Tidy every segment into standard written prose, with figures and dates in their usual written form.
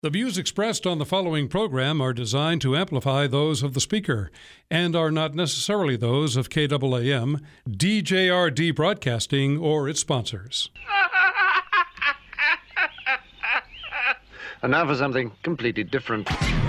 The views expressed on the following program are designed to amplify those of the speaker and are not necessarily those of KAAM, DJRD Broadcasting, or its sponsors. And now for something completely different.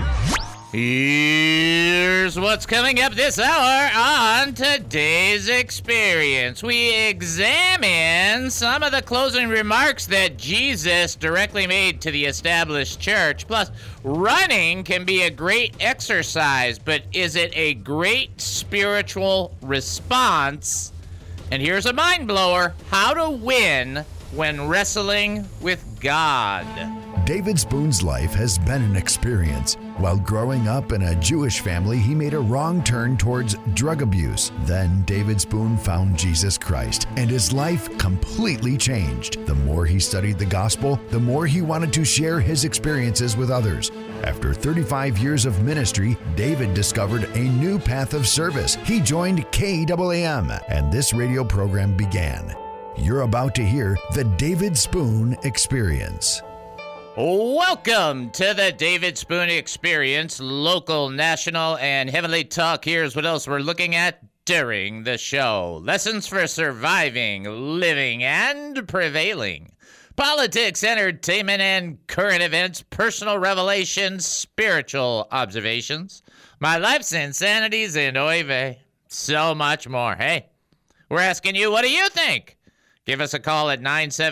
Here's what's coming up this hour on Today's Experience. We examine some of the closing remarks that Jesus directly made to the established church. Plus, running can be a great exercise, but is it a great spiritual response? And here's a mind blower: how to win when wrestling with God. David Spoon's life has been an experience. While growing up in a Jewish family, he made a wrong turn towards drug abuse. Then David Spoon found Jesus Christ, and his life completely changed. The more he studied the gospel, the more he wanted to share his experiences with others. After 35 years of ministry, David discovered a new path of service. He joined KAAM, and this radio program began. You're about to hear the David Spoon Experience. Welcome to the David Spoon Experience, local, national, and heavenly talk. Here's what else we're looking at during the show. Lessons for surviving, living, and prevailing. Politics, entertainment, and current events, personal revelations, spiritual observations, my life's insanities, and oy vey, so much more. Hey, we're asking you, what do you think? Give us a call at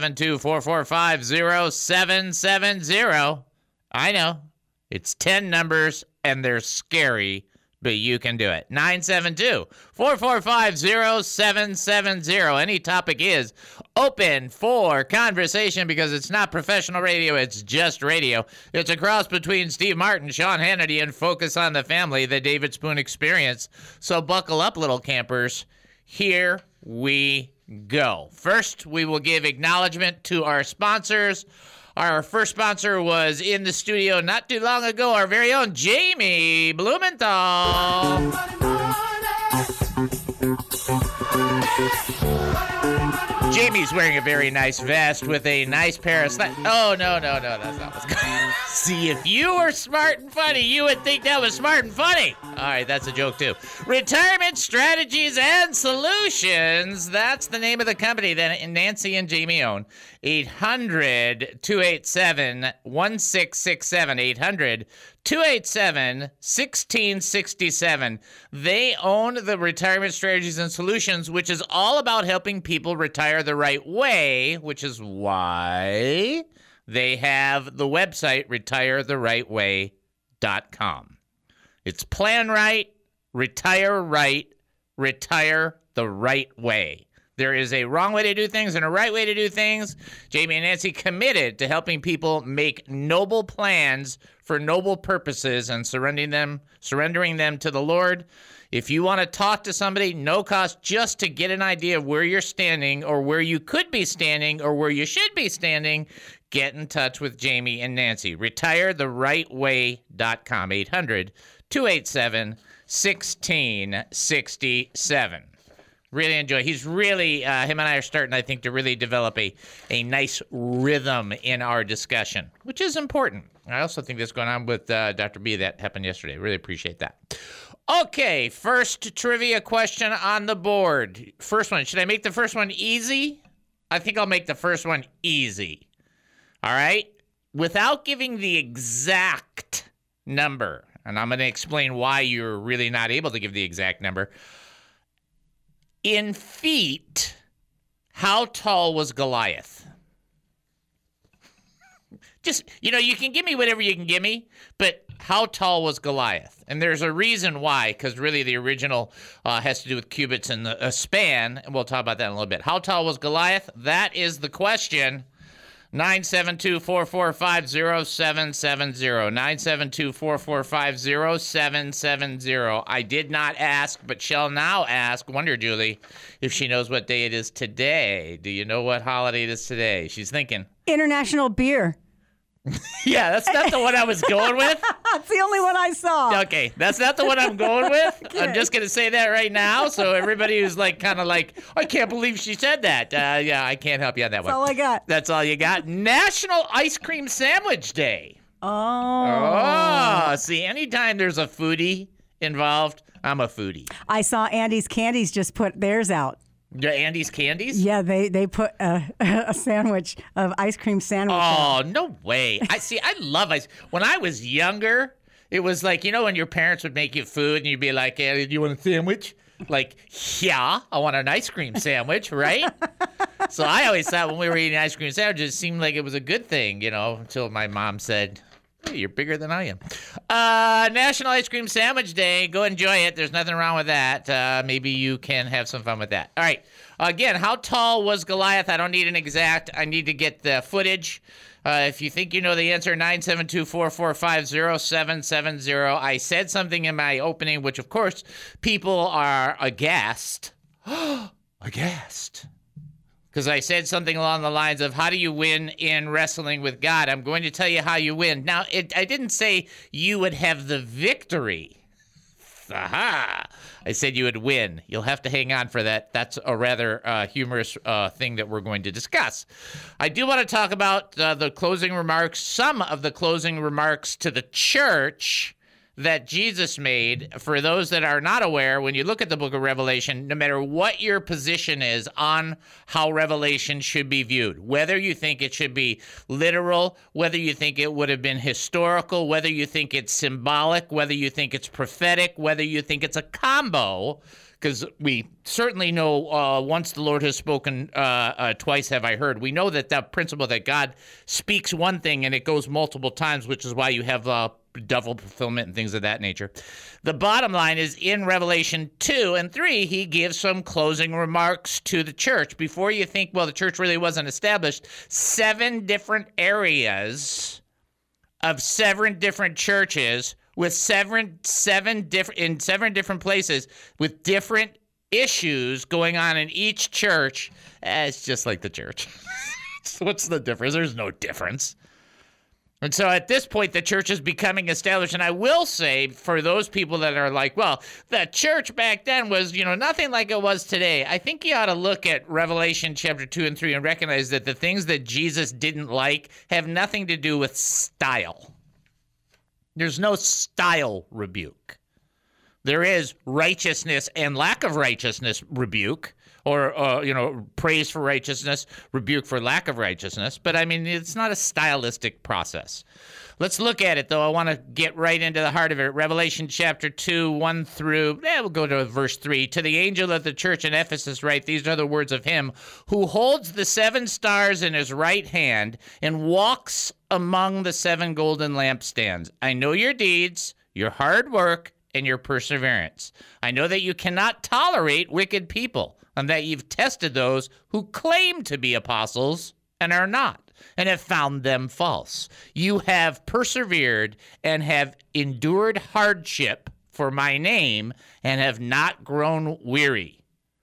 972-445-0770. I know, it's 10 numbers and they're scary, but you can do it. 972-445-0770. Any topic is open for conversation because it's not professional radio, it's just radio. It's a cross between Steve Martin, Sean Hannity, and Focus on the Family, the David Spoon Experience. So buckle up, little campers. Here we go. First, we will give acknowledgement to our sponsors. Our first sponsor was in the studio not too long ago, our very own Jamie Blumenthal. Jamie's wearing a very nice vest with a nice pair of Oh, no, that's not what's going on. See, if you were smart and funny, you would think that was smart and funny. All right, that's a joke, too. Retirement Strategies and Solutions. That's the name of the company that Nancy and Jamie own. 800-287-1667. 800-287-1667. They own the Retirement Strategies and Solutions, which is all about helping people retire the right way, which is why they have the website retiretherightway.com. It's plan right, retire the right way. There is a wrong way to do things and a right way to do things. Jamie and Nancy committed to helping people make noble plans for noble purposes and surrendering them to the Lord. If you want to talk to somebody, no cost, just to get an idea of where you're standing or where you could be standing or where you should be standing, get in touch with Jamie and Nancy. RetireTheRightWay.com. 800-287-1667. Really enjoy. He's really, him and I are starting, I think, to really develop a nice rhythm in our discussion, which is important. I also think that's going on with Dr. B. That happened yesterday. Really appreciate that. Okay, first trivia question on the board. First one. Should I make the first one easy? I think I'll make the first one easy. All right? Without giving the exact number, and I'm going to explain why you're really not able to give the exact number. In feet, how tall was Goliath? Just, you can give me whatever you can give me, but how tall was Goliath? And there's a reason why, because really the original has to do with cubits and a span, and we'll talk about that in a little bit. How tall was Goliath? That is the question. 972-445-0770. 972-445-0770. I did not ask, but shall now ask, Wonder Julie, if she knows what day it is today. Do you know what holiday it is today? She's thinking. International Beer. Yeah, that's not the one I was going with. That's the only one I saw. Okay, that's not the one I'm going with. Okay. I'm just going to say that right now, so everybody who's kind of I can't believe she said that. Yeah, I can't help you on that one. That's all I got. That's all you got. National Ice Cream Sandwich Day. Oh. See, anytime there's a foodie involved, I'm a foodie. I saw Andy's Candies just put theirs out. Yeah, Andy's Candies? Yeah, they put a sandwich of ice cream sandwich. Oh, no way. I love ice. When I was younger, it was like, when your parents would make you food and you'd be like, hey, do you want a sandwich? Like, yeah, I want an ice cream sandwich, right? So I always thought when we were eating ice cream sandwiches, it seemed like it was a good thing, until my mom said, hey, you're bigger than I am. National Ice Cream Sandwich Day. Go enjoy it. There's nothing wrong with that. Maybe you can have some fun with that. All right. Again, how tall was Goliath? I don't need an exact. I need to get the footage. If you think you know the answer, 972-445-0770. I said something in my opening, which, of course, people are aghast. Aghast. Because I said something along the lines of, how do you win in wrestling with God? I'm going to tell you how you win. Now, I didn't say you would have the victory. Aha! I said you would win. You'll have to hang on for that. That's a rather humorous thing that we're going to discuss. I do want to talk about the closing remarks, some of the closing remarks to the church that Jesus made. For those that are not aware, when you look at the book of Revelation, no matter what your position is on how Revelation should be viewed, whether you think it should be literal, whether you think it would have been historical, whether you think it's symbolic, whether you think it's prophetic, whether you think it's a combo, because we certainly know once the Lord has spoken, twice have I heard. We know that that principle that God speaks one thing and it goes multiple times, which is why you have double fulfillment and things of that nature. The bottom line is in Revelation 2 and 3, he gives some closing remarks to the church. Before you think, well, the church really wasn't established, 7 different areas of 7 different churches with seven different places with different issues going on in each church. It's just like the church. So what's the difference? There's no difference. And so at this point, the church is becoming established. And I will say, for those people that are like, well, the church back then was, nothing like it was today. I think you ought to look at Revelation chapter 2 and 3 and recognize that the things that Jesus didn't like have nothing to do with style. There's no style rebuke. There is righteousness and lack of righteousness rebuke. Or, praise for righteousness, rebuke for lack of righteousness. But, it's not a stylistic process. Let's look at it, though. I want to get right into the heart of it. Revelation chapter 2, 1 through, we'll go to verse 3. To the angel of the church in Ephesus write, these are the words of him who holds the 7 stars in his right hand and walks among the 7 golden lampstands. I know your deeds, your hard work, and your perseverance. I know that you cannot tolerate wicked people, and that you've tested those who claim to be apostles and are not, and have found them false. You have persevered and have endured hardship for my name and have not grown weary.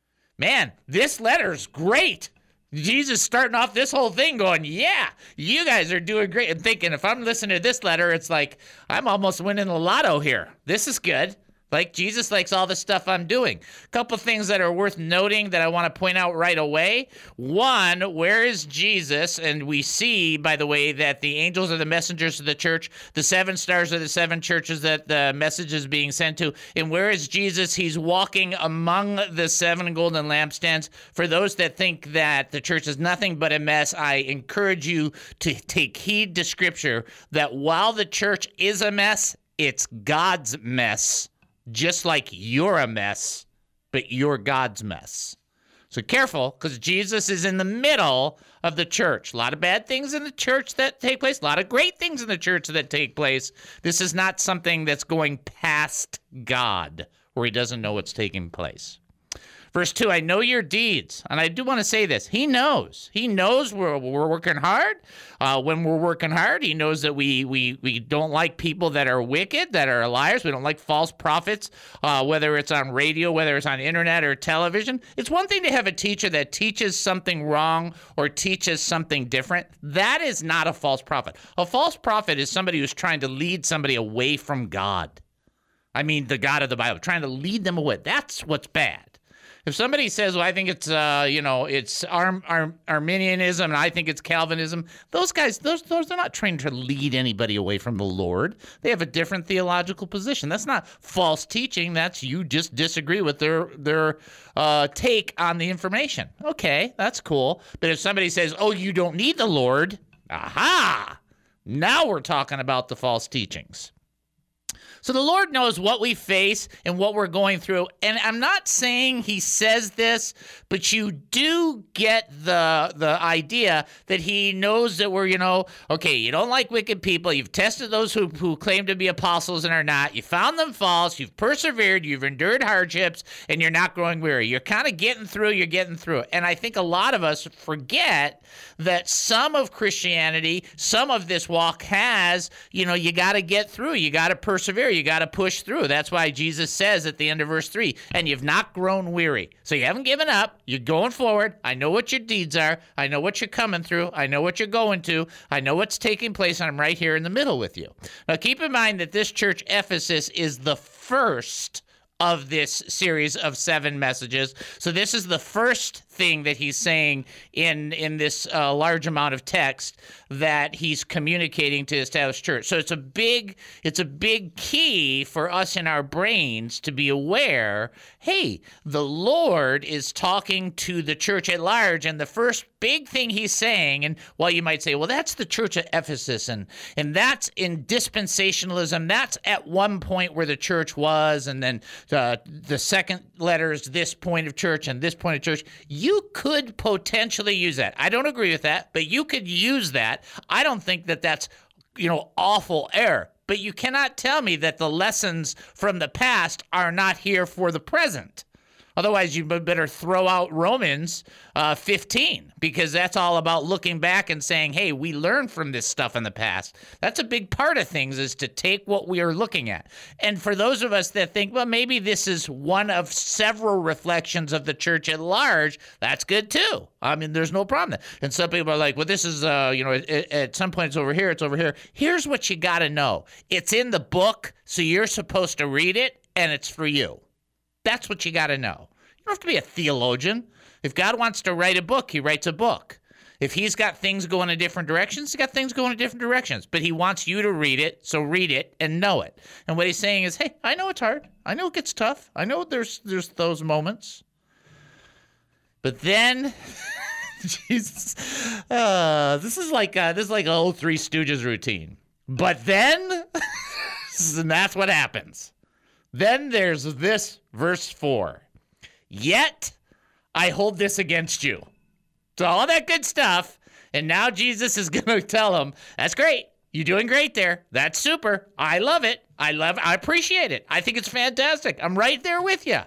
Man, this letter's great. Jesus starting off this whole thing going, yeah, you guys are doing great. And thinking, if I'm listening to this letter, it's like, I'm almost winning the lotto here. This is good. Like, Jesus likes all the stuff I'm doing. A couple things that are worth noting that I want to point out right away. One, where is Jesus? And we see, by the way, that the angels are the messengers of the church. The 7 stars are the 7 churches that the message is being sent to. And where is Jesus? He's walking among the 7 golden lampstands. For those that think that the church is nothing but a mess, I encourage you to take heed to Scripture that while the church is a mess, it's God's mess. Just like you're a mess, but you're God's mess. So careful, because Jesus is in the middle of the church. A lot of bad things in the church that take place. A lot of great things in the church that take place. This is not something that's going past God, where he doesn't know what's taking place. Verse 2, I know your deeds. And I do want to say this. He knows. He knows we're working hard. When we're working hard, he knows that we don't like people that are wicked, that are liars. We don't like false prophets, whether it's on radio, whether it's on internet or television. It's one thing to have a teacher that teaches something wrong or teaches something different. That is not a false prophet. A false prophet is somebody who's trying to lead somebody away from God. The God of the Bible, trying to lead them away. That's what's bad. If somebody says, well, I think it's, it's Arminianism and I think it's Calvinism, those guys, those they're not trying to lead anybody away from the Lord. They have a different theological position. That's not false teaching. That's you just disagree with their take on the information. Okay, that's cool. But if somebody says, oh, you don't need the Lord, aha! Now we're talking about the false teachings. So the Lord knows what we face and what we're going through. And I'm not saying he says this, but you do get the idea that he knows that we're, okay, you don't like wicked people. You've tested those who claim to be apostles and are not. You found them false. You've persevered. You've endured hardships, and you're not growing weary. You're kind of getting through. You're getting through it. And I think a lot of us forget that some of Christianity, some of this walk has, you got to get through. You got to persevere. You got to push through. That's why Jesus says at the end of verse 3, and you've not grown weary. So you haven't given up. You're going forward. I know what your deeds are. I know what you're coming through. I know what you're going to. I know what's taking place, and I'm right here in the middle with you. Now, keep in mind that this church, Ephesus, is the first of this series of 7 messages. So this is the first thing that he's saying in this large amount of text that he's communicating to the established church. So it's a big key for us in our brains to be aware, hey, the Lord is talking to the church at large, and the first big thing he's saying, and while you might say, well, that's the church at Ephesus, and that's in dispensationalism, that's at one point where the church was, and then the second letter is this point of church and this point of church. You could potentially use that. I don't agree with that, but you could use that. I don't think that that's, awful error. But you cannot tell me that the lessons from the past are not here for the present. Otherwise, you better throw out Romans 15, because that's all about looking back and saying, hey, we learned from this stuff in the past. That's a big part of things, is to take what we are looking at. And for those of us that think, well, maybe this is one of several reflections of the church at large, that's good too. I mean, there's no problem. And some people are like, well, this is, at some point it's over here, it's over here. Here's what you got to know. It's in the book, so you're supposed to read it, and it's for you. That's what you got to know. You don't have to be a theologian. If God wants to write a book, he writes a book. If he's got things going in different directions, he's got things going in different directions. But he wants you to read it, so read it and know it. And what he's saying is, hey, I know it's hard. I know it gets tough. I know there's those moments. But then, Jesus, this is like an old Three Stooges routine. But then, and that's what happens. Then there's this, verse 4. Yet I hold this against you. So all that good stuff, and now Jesus is going to tell him, that's great. You're doing great there. That's super. I love it. I appreciate it. I think it's fantastic. I'm right there with you.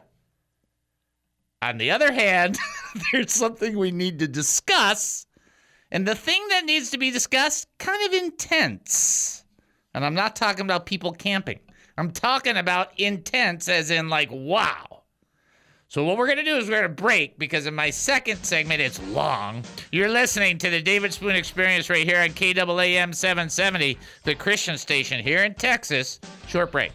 On the other hand, there's something we need to discuss, and the thing that needs to be discussed, kind of intense. And I'm not talking about people camping. I'm talking about intense as in like, wow. So what we're going to do is we're going to break, because in my second segment, it's long. You're listening to the David Spoon Experience right here on KAAM 770, the Christian station here in Texas. Short break.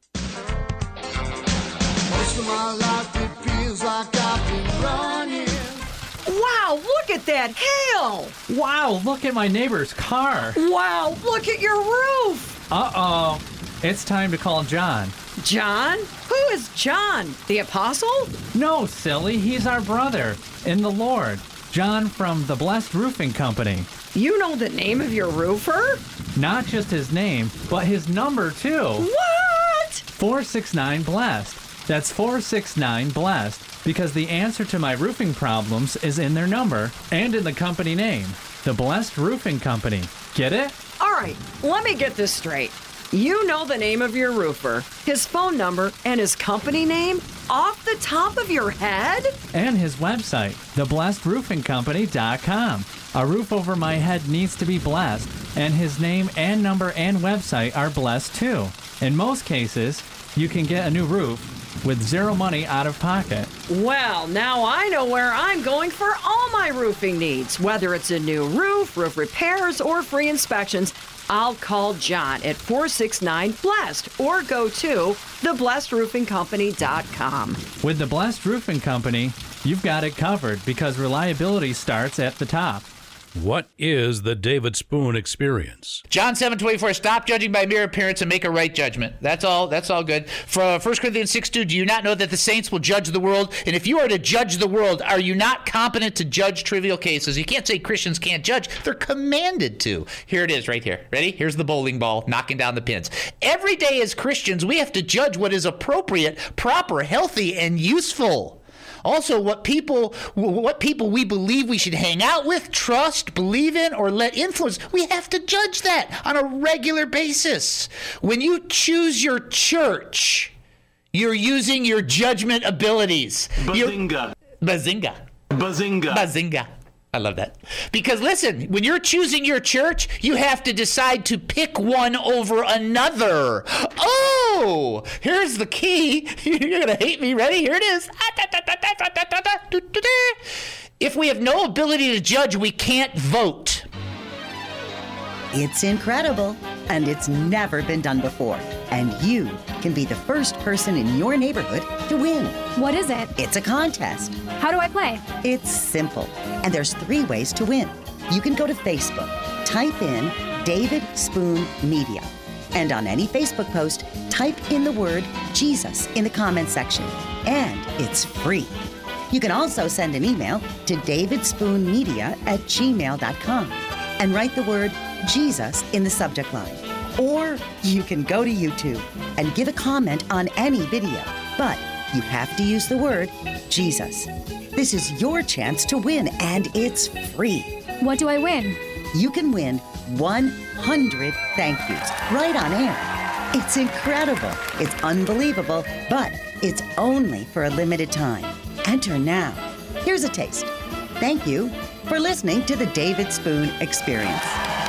Most of my life it feels like I've been running. Wow, look at that hail! Wow, look at my neighbor's car. Wow, look at your roof! Uh-oh. It's time to call John. John? Who is John? The apostle? No, silly. He's our brother in the Lord. John from the Blessed Roofing Company. You know the name of your roofer? Not just his name, but his number, too. What? 469 Blessed. That's 469 Blessed, because the answer to my roofing problems is in their number and in the company name. The Blessed Roofing Company. Get it? All right, let me get this straight. You know the name of your roofer, his phone number, and his company name off the top of your head? And his website, theblessedroofingcompany.com. A roof over my head needs to be blessed, and his name and number and website are blessed too. In most cases, you can get a new roof with zero money out of pocket. Well, now I know where I'm going for all my roofing needs. Whether it's a new roof, roof repairs, or free inspections, I'll call John at 469-BLESSED or go to theblessedroofingcompany.com. With the Blessed Roofing Company, you've got it covered because reliability starts at the top. What is the David Spoon Experience? John 7:24, stop judging by mere appearance and make a right judgment. That's all good. For 1 Corinthians 6:2, do you not know that the saints will judge the world? And if you are to judge the world, are you not competent to judge trivial cases? You can't say Christians can't judge. They're commanded to. Here it is right here. Ready? Here's the bowling ball knocking down the pins. Every day as Christians, we have to judge what is appropriate, proper, healthy, and useful. Also, what people we believe we should hang out with, trust, believe in, or let influence, we have to judge that on a regular basis. When you choose your church, you're using your judgment abilities. Bazinga. Bazinga. Bazinga. Bazinga. I love that. Because listen, when you're choosing your church, you have to decide to pick one over another. Oh, here's the key. You're going to hate me. Ready? Here it is. If we have no ability to judge, we can't vote. It's incredible, and it's never been done before. And you can be the first person in your neighborhood to win. What is it? It's a contest. How do I play? It's simple, and there's 3 ways to win. You can go to Facebook, type in David Spoon Media, and on any Facebook post, type in the word Jesus in the comment section, and it's free. You can also send an email to davidspoonmedia@gmail.com and write the word Jesus in the subject line. Or you can go to YouTube and give a comment on any video, but you have to use the word Jesus. This is your chance to win, and it's free. What do I win? You can win 100 thank yous right on air. It's incredible. It's unbelievable, but it's only for a limited time. Enter now. Here's a taste. Thank you for listening to the David Spoon Experience.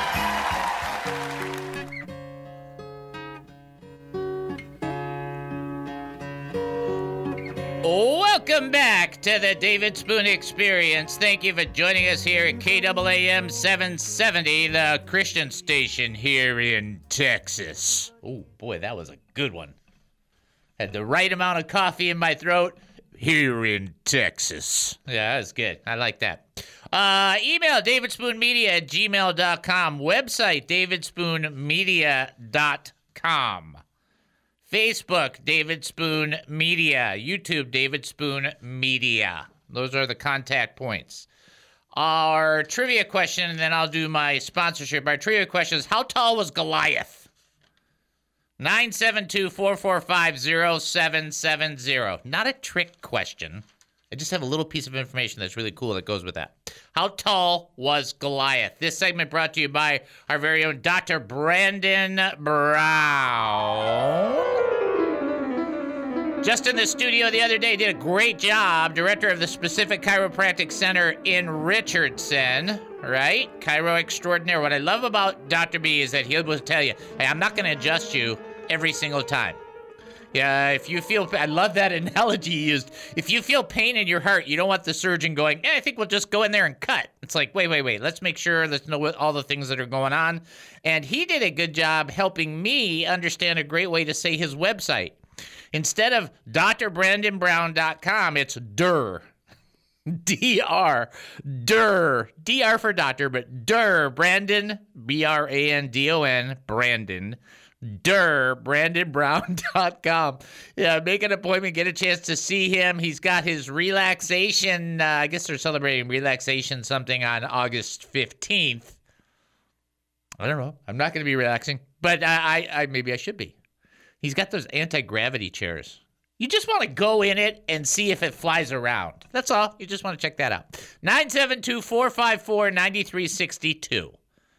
Welcome back to the David Spoon Experience. Thank you for joining us here at KAAM 770, the Christian station here in Texas. Oh, boy, that was a good one. Had the right amount of coffee in my throat here in Texas. Yeah, that was good. I like that. Email davidspoonmedia@gmail.com. Website, davidspoonmedia.com. Facebook, David Spoon Media. YouTube, David Spoon Media. Those are the contact points. Our trivia question, and then I'll do my sponsorship. Our trivia question is, how tall was Goliath? 972-445-0770. Not a trick question. I just have a little piece of information that's really cool that goes with that. How tall was Goliath? This segment brought to you by our very own Dr. Brandon Brown. Just in the studio the other day, did a great job. Director of the Specific Chiropractic Center in Richardson, right? Chiro extraordinaire. What I love about Dr. B is that he'll tell you, hey, I'm not going to adjust you every single time. Yeah, if you feel, I love that analogy you used. If you feel pain in your heart, you don't want the surgeon going, yeah, I think we'll just go in there and cut. It's like, wait. Let's make sure there's all the things that are going on. And he did a good job helping me understand a great way to say his website. Instead of drbrandonbrown.com, it's DR. DR. DR. DR for doctor, but DR. Brandon, B-R-A-N-D-O-N, Brandon. brandonbrown.com. Yeah, make an appointment, get a chance to see him. He's got his relaxation, I guess they're celebrating relaxation something on August 15th. I don't know. I'm not going to be relaxing, but I maybe I should be. He's got those anti-gravity chairs. You just want to go in it and see if it flies around. That's all. You just want to check that out. 972-454-9362.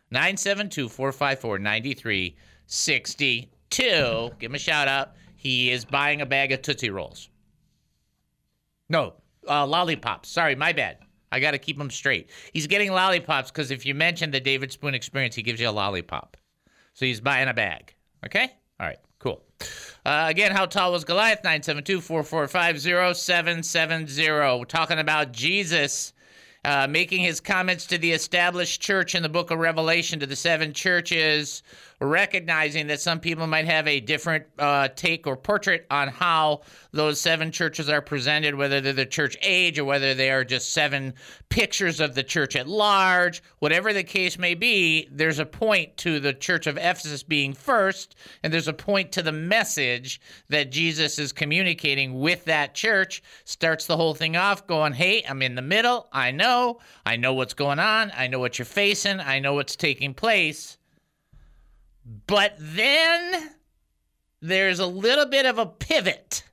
972-454-9362. Give him a shout out. He is buying a bag of Tootsie Rolls. No, lollipops. Sorry, my bad. I got to keep them straight. He's getting lollipops because if you mention the David Spoon Experience, he gives you a lollipop. So he's buying a bag. Okay? All right, cool. Again, how tall was Goliath? 972-445-0770. We're talking about Jesus making his comments to the established church in the book of Revelation to the 7 churches, recognizing that some people might have a different take or portrait on how those 7 churches are presented, whether they're the church age or whether they are just 7 pictures of the church at large. Whatever the case may be, there's a point to the church of Ephesus being first, and there's a point to the message that Jesus is communicating with that church. Starts the whole thing off going, hey, I'm in the middle. I know what's going on. I know what you're facing. I know what's taking place. But then there's a little bit of a pivot.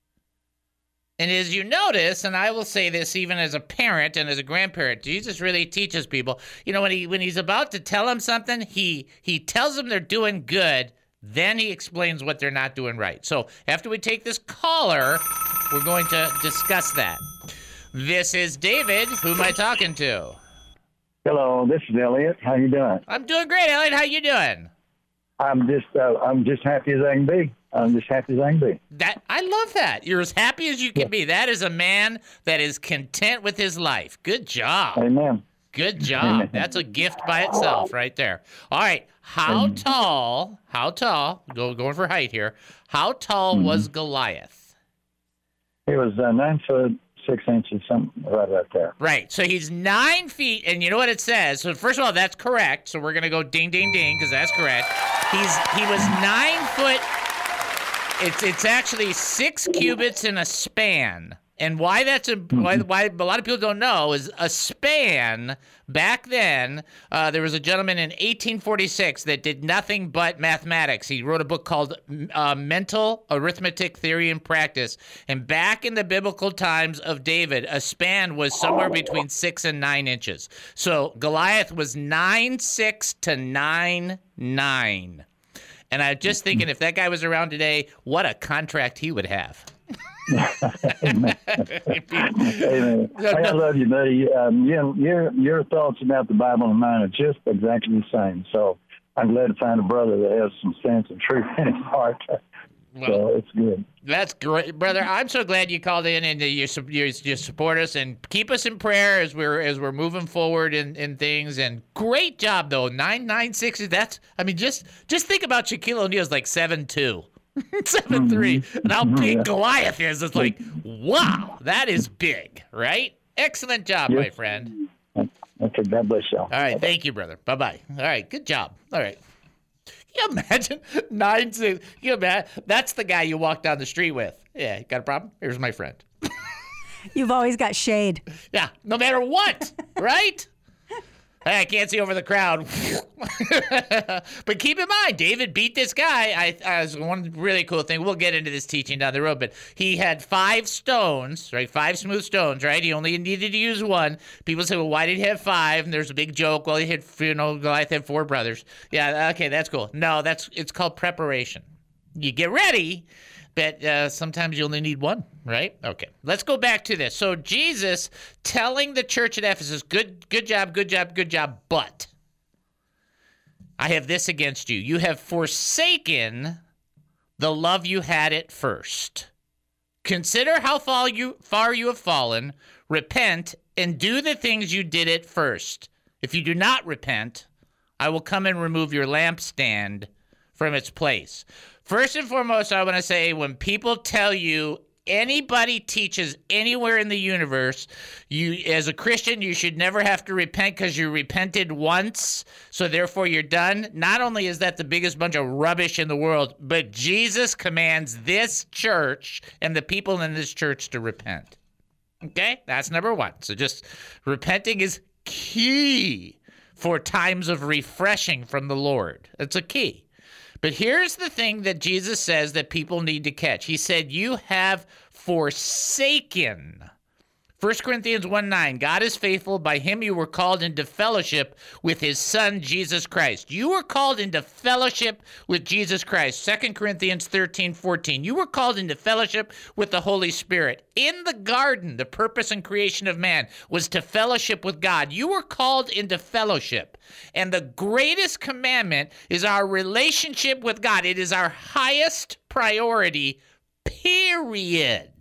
And as you notice, and I will say this even as a parent and as a grandparent, Jesus really teaches people, when he's about to tell them something, he tells them they're doing good, then he explains what they're not doing right. So after we take this caller, we're going to discuss that. This is David. Who am I talking to? Hello, this is Elliot. How you doing? I'm doing great, Elliot. How you doing? I'm just happy as I can be. That I love that. You're as happy as you can be. That is a man that is content with his life. Good job. Amen. Good job. Amen. That's a gift by itself right there. All right. How tall, going for height here, how tall was Goliath? He was 9 foot 6 inches, something right there. Right. So he's 9 feet, and you know what it says? So first of all, that's correct. So we're going to go ding, ding, ding, because that's correct. He was 9 foot. It's actually 6 cubits in a span. And why that's why a lot of people don't know is a span back then. There was a gentleman in 1846 that did nothing but mathematics. He wrote a book called Mental Arithmetic Theory and Practice. And back in the biblical times of David, a span was somewhere between 6 and 9 inches. So Goliath was 9'6" to 9'9". And I'm just thinking, if that guy was around today, what a contract he would have. Amen. I love you, buddy. Your thoughts about the Bible and mine are just exactly the same. So I'm glad to find a brother that has some sense and truth in his heart. Well, so it's good. That's great, brother. I'm so glad you called in and you support us and keep us in prayer as we're moving forward in things. And great job though, 9'6". That's just think about Shaquille O'Neal's like 7'2". 7'3", and how big Goliath is. It's like, wow, that is big, right? Excellent job, my friend. Okay, God bless y'all. All right, thank you, brother. Bye-bye. All right, good job. All right. Can you imagine 9'6"? That's the guy you walk down the street with. Yeah, got a problem? Here's my friend. You've always got shade. Yeah, no matter what, right? Hey, I can't see over the crowd. But keep in mind, David beat this guy. One really cool thing. We'll get into this teaching down the road, but he had 5 stones, right? 5 smooth stones, right? He only needed to use 1. People say, well, why did he have 5? And there's a big joke. Well, Goliath had 4 brothers. Yeah, okay, that's cool. No, it's called preparation. You get ready, but sometimes you only need 1, right? Okay, let's go back to this. So Jesus telling the church at Ephesus, good job, but I have this against you. You have forsaken the love you had at first. Consider how far you have fallen. Repent and do the things you did at first. If you do not repent, I will come and remove your lampstand from its place. First and foremost, I want to say when people tell you anybody teaches anywhere in the universe, you as a Christian, you should never have to repent because you repented once, so therefore you're done. Not only is that the biggest bunch of rubbish in the world, but Jesus commands this church and the people in this church to repent. Okay? That's number 1. So just repenting is key for times of refreshing from the Lord. It's a key. But here's the thing that Jesus says that people need to catch. He said, you have forsaken. 1 Corinthians 1:9, God is faithful. By him you were called into fellowship with his son, Jesus Christ. You were called into fellowship with Jesus Christ. 2 Corinthians 13:14, you were called into fellowship with the Holy Spirit. In the garden, the purpose and creation of man was to fellowship with God. You were called into fellowship. And the greatest commandment is our relationship with God. It is our highest priority, period.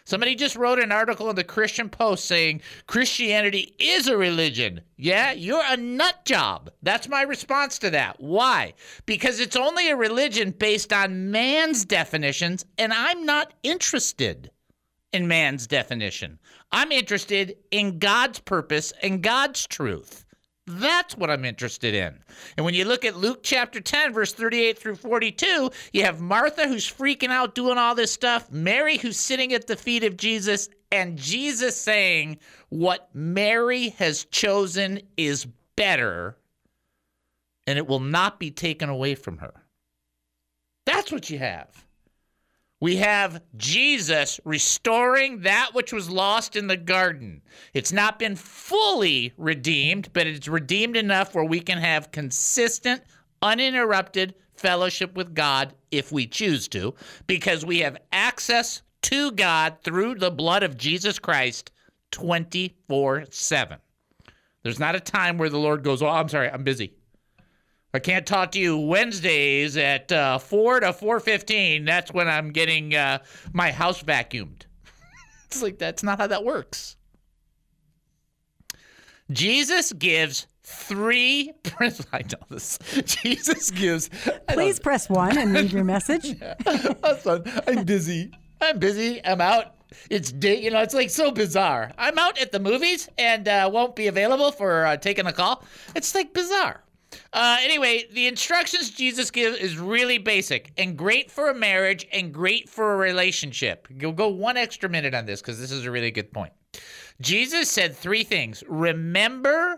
Somebody just wrote an article in the Christian Post saying Christianity is a religion. Yeah, you're a nut job. That's my response to that. Why? Because it's only a religion based on man's definitions, and I'm not interested in man's definition. I'm interested in God's purpose and God's truth. That's what I'm interested in. And when you look at Luke chapter 10, verse 38 through 42, you have Martha who's freaking out doing all this stuff, Mary who's sitting at the feet of Jesus, and Jesus saying what Mary has chosen is better, and it will not be taken away from her. That's what you have. We have Jesus restoring that which was lost in the garden. It's not been fully redeemed, but it's redeemed enough where we can have consistent, uninterrupted fellowship with God if we choose to, because we have access to God through the blood of Jesus Christ 24/7. There's not a time where the Lord goes, oh, I'm sorry, I'm busy. I can't talk to you Wednesdays at 4 to 4:15. That's when I'm getting my house vacuumed. It's like, that's not how that works. Jesus gives three principles. I know this. Jesus gives. Please press 1 and leave your message. I'm busy. I'm out. It's it's like so bizarre. I'm out at the movies and won't be available for taking a call. It's like bizarre. Anyway, the instructions Jesus gives is really basic and great for a marriage and great for a relationship. You'll go 1 extra minute on this because this is a really good point. Jesus said 3 things: remember,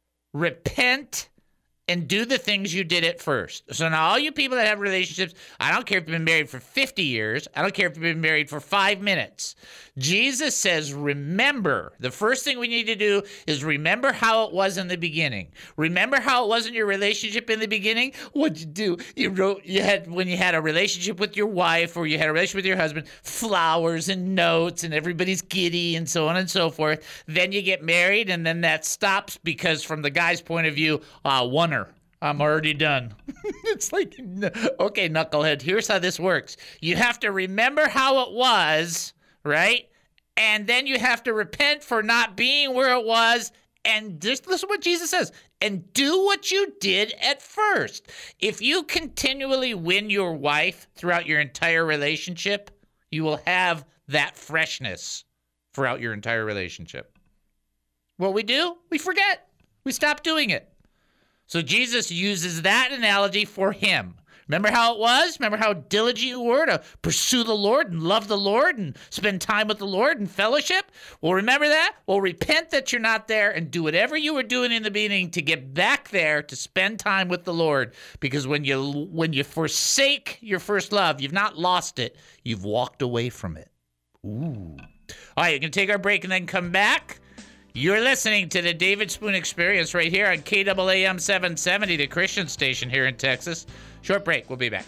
repent, and do the things you did at first. So now all you people that have relationships, I don't care if you've been married for 50 years. I don't care if you've been married for 5 minutes. Jesus says, remember. The first thing we need to do is remember how it was in the beginning. Remember how it was in your relationship in the beginning? What'd you do? When you had a relationship with your wife or you had a relationship with your husband, flowers and notes and everybody's giddy and so on and so forth. Then you get married and then that stops because from the guy's point of view, wonner. I'm already done. It's like, okay, knucklehead, here's how this works. You have to remember how it was, right? And then you have to repent for not being where it was. And just listen to what Jesus says. And do what you did at first. If you continually win your wife throughout your entire relationship, you will have that freshness throughout your entire relationship. What we do, we forget. We stop doing it. So Jesus uses that analogy for him. Remember how it was? Remember how diligent you were to pursue the Lord and love the Lord and spend time with the Lord and fellowship? Well, remember that? Well, repent that you're not there and do whatever you were doing in the beginning to get back there to spend time with the Lord. Because when you forsake your first love, you've not lost it. You've walked away from it. Ooh. All right, you can take our break and then come back. You're listening to the David Spoon Experience right here on KAAM 770, the Christian station here in Texas. Short break. We'll be back.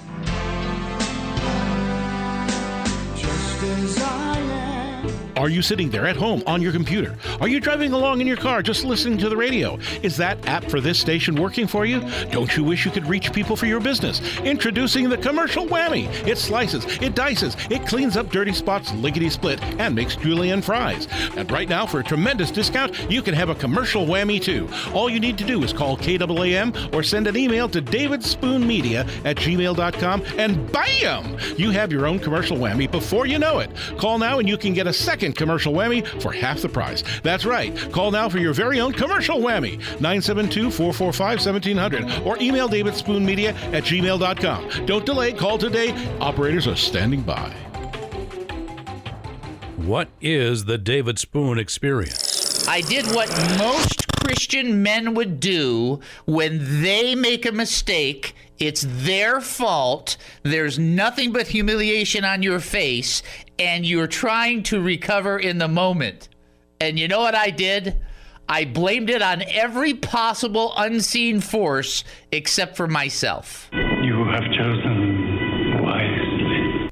Just as I am. Are you sitting there at home on your computer? Are you driving along in your car just listening to the radio? Is that app for this station working for you? Don't you wish you could reach people for your business? Introducing the Commercial Whammy. It slices, it dices, it cleans up dirty spots lickety-split and makes julienne fries. And right now, for a tremendous discount, you can have a Commercial Whammy too. All you need to do is call KAAM or send an email to davidspoonmedia@gmail.com and bam! You have your own Commercial Whammy before you know it. Call now and you can get a second Commercial Whammy for half the price. That's right. Call now for your very own Commercial Whammy. 972-445-1700 or email davidspoonmedia@gmail.com. Don't delay. Call today. Operators are standing by. What is the David Spoon Experience? I did what most Christian men would do when they make a mistake. It's their fault. There's nothing but humiliation on your face, and you're trying to recover in the moment. And you know what I did? I blamed it on every possible unseen force except for myself. You have chosen wisely.